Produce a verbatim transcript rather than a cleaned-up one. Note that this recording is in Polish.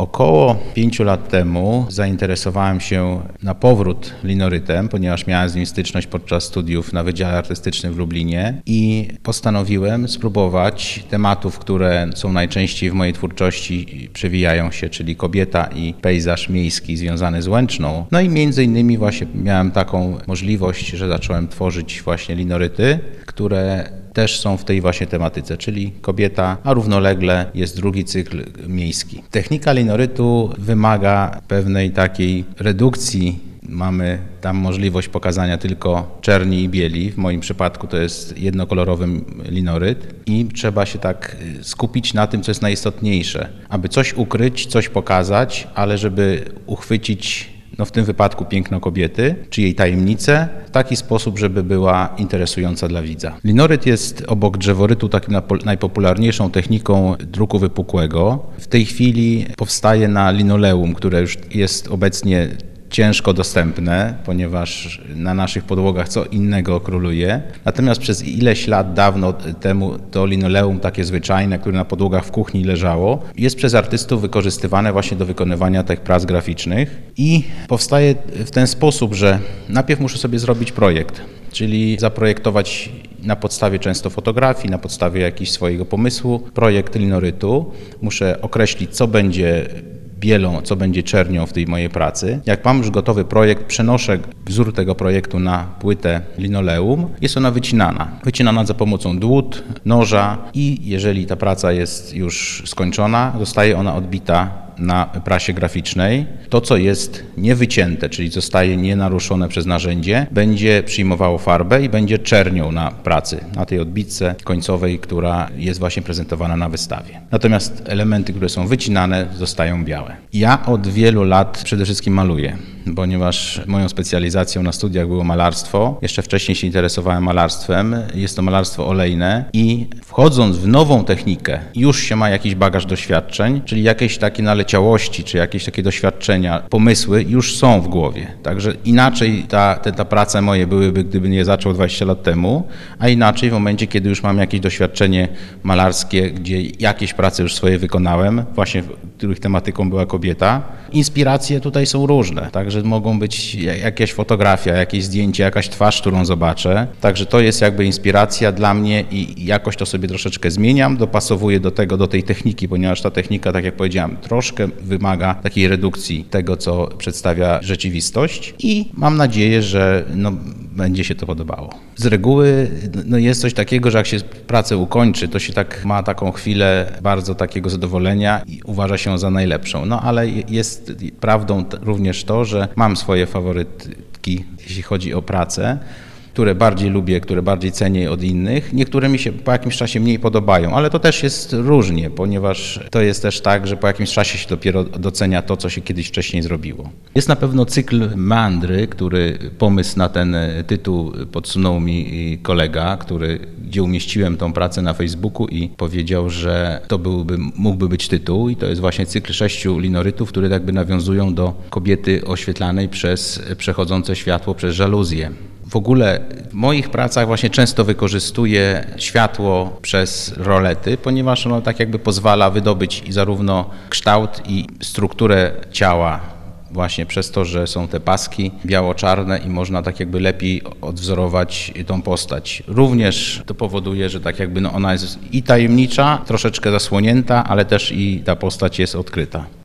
Około pięciu lat temu zainteresowałem się na powrót linorytem, ponieważ miałem z nim styczność podczas studiów na Wydziale Artystycznym w Lublinie i postanowiłem spróbować tematów, które są najczęściej w mojej twórczości, przewijają się, czyli kobieta i pejzaż miejski związany z Łęczną. No i między innymi właśnie miałem taką możliwość, że zacząłem tworzyć właśnie linoryty, które też są w tej właśnie tematyce, czyli kobieta, a równolegle jest drugi cykl miejski. Technika linorytu wymaga pewnej takiej redukcji. Mamy tam możliwość pokazania tylko czerni i bieli. W moim przypadku to jest jednokolorowy linoryt i trzeba się tak skupić na tym, co jest najistotniejsze, aby coś ukryć, coś pokazać, ale żeby uchwycić no w tym wypadku piękno kobiety, czy jej tajemnicę, w taki sposób, żeby była interesująca dla widza. Linoryt jest obok drzeworytu takim najpopularniejszą techniką druku wypukłego. W tej chwili powstaje na linoleum, które już jest obecnie ciężko dostępne, ponieważ na naszych podłogach co innego króluje. Natomiast przez ileś lat dawno temu to linoleum takie zwyczajne, które na podłogach w kuchni leżało, jest przez artystów wykorzystywane właśnie do wykonywania tych prac graficznych i powstaje w ten sposób, że najpierw muszę sobie zrobić projekt, czyli zaprojektować na podstawie często fotografii, na podstawie jakiegoś swojego pomysłu projekt linorytu. Muszę określić, co będzie bielą, co będzie czernią w tej mojej pracy. Jak mam już gotowy projekt, przenoszę wzór tego projektu na płytę linoleum. Jest ona wycinana. Wycinana za pomocą dłut, noża i jeżeli ta praca jest już skończona, zostaje ona odbita na prasie graficznej. To, co jest niewycięte, czyli zostaje nienaruszone przez narzędzie, będzie przyjmowało farbę i będzie czernią na pracy, na tej odbitce końcowej, która jest właśnie prezentowana na wystawie. Natomiast elementy, które są wycinane, zostają białe. Ja od wielu lat przede wszystkim maluję, ponieważ moją specjalizacją na studiach było malarstwo. Jeszcze wcześniej się interesowałem malarstwem. Jest to malarstwo olejne i wchodząc w nową technikę, już się ma jakiś bagaż doświadczeń, czyli jakieś takie naleciałości, czy jakieś takie doświadczenia, pomysły już są w głowie. Także inaczej ta, ta, ta prace moje byłyby, gdybym je zaczął dwadzieścia lat temu, a inaczej w momencie, kiedy już mam jakieś doświadczenie malarskie, gdzie jakieś prace już swoje wykonałem, właśnie których tematyką była kobieta. Inspiracje tutaj są różne, także mogą być jakaś fotografia, jakieś zdjęcie, jakaś twarz, którą zobaczę. Także to jest jakby inspiracja dla mnie i jakoś to sobie troszeczkę zmieniam, dopasowuję do tego, do tej techniki, ponieważ ta technika, tak jak powiedziałem, troszkę wymaga takiej redukcji tego, co przedstawia rzeczywistość i mam nadzieję, że no, będzie się to podobało. Z reguły no, jest coś takiego, że jak się pracę ukończy, to się tak ma taką chwilę bardzo takiego zadowolenia i uważa się ją za najlepszą. No ale jest prawdą również to, że mam swoje faworytki, jeśli chodzi o pracę, które bardziej lubię, które bardziej cenię od innych. Niektóre mi się po jakimś czasie mniej podobają, ale to też jest różnie, ponieważ to jest też tak, że po jakimś czasie się dopiero docenia to, co się kiedyś wcześniej zrobiło. Jest na pewno cykl Meandry, który pomysł na ten tytuł podsunął mi kolega, który, gdzie umieściłem tą pracę na Facebooku i powiedział, że to byłby, mógłby być tytuł i to jest właśnie cykl sześciu linorytów, które jakby nawiązują do kobiety oświetlanej przez przechodzące światło przez żaluzję. W ogóle w moich pracach właśnie często wykorzystuję światło przez rolety, ponieważ ono tak jakby pozwala wydobyć i zarówno kształt i strukturę ciała właśnie przez to, że są te paski biało-czarne i można tak jakby lepiej odwzorować tą postać. Również to powoduje, że tak jakby no ona jest i tajemnicza, troszeczkę zasłonięta, ale też i ta postać jest odkryta.